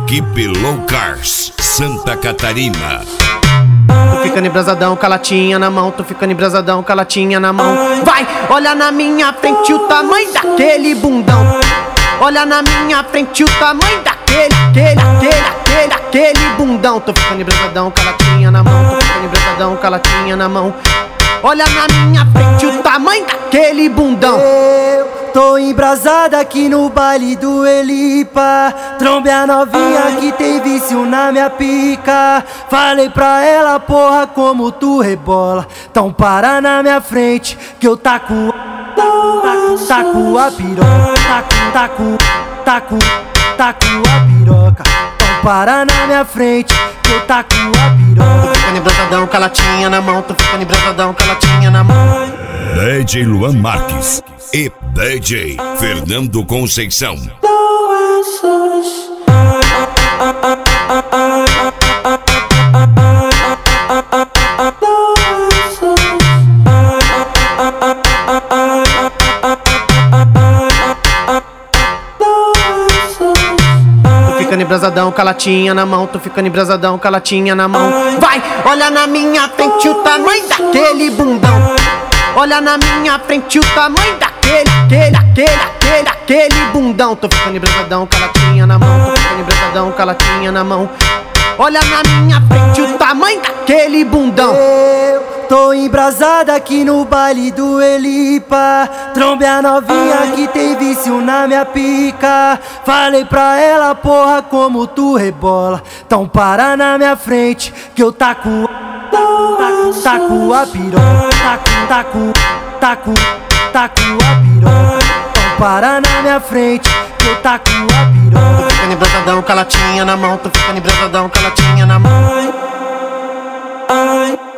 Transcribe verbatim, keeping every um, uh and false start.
Equipe Low Cars, Santa Catarina. Tô ficando embrasadão com a latinha na mão, tô ficando embrasadão com a latinha na mão. Vai, olha na minha frente o tamanho daquele bundão. Olha na minha frente o tamanho daquele, aquele, aquele, aquele, aquele bundão. Tô ficando embrasadão com a latinha na mão, tô ficando embrasadão com a latinha na mão. Olha na minha frente o tamanho daquele bundão. Eu tô embrasada aqui no baile do Elipa. Trombe a novinha que tem vício na minha pica. Falei pra ela, porra, como tu rebola. Então para na minha frente que eu taco, taco, taco a piroca. Taco, taco, taco, taco a piroca. Então para na minha frente que eu taco a piroca. Tô ficando embrasadão com a latinha na mão, tô ficando embrasadão com a latinha na mão. D J Luan Marques e D J Fernando Conceição. Tô ficando embrasadão com a latinha na mão, tô ficando embrasadão com a latinha na mão. Vai, olha na minha frente o tamanho daquele bundão. Olha na minha frente o tamanho daquele, aquele, aquele, aquele, aquele bundão. Tô ficando embrasadão com a latinha na mão, tô ficando embrasadão com a latinha na mão. Olha na minha frente o tamanho daquele bundão. Eu tô embrasada aqui no baile do Elipa. Trombe a novinha que tem vício na minha pica. Falei pra ela, porra, como tu rebola. Então para na minha frente que eu taco, taco, taco a piroca. Taco, taco, taco, taco a piroca. Então para na minha frente que eu taco a piroca. Tô ficando embrasadão com a latinha na mão, tô ficando embrasadão com a latinha na mão. Ai, ai.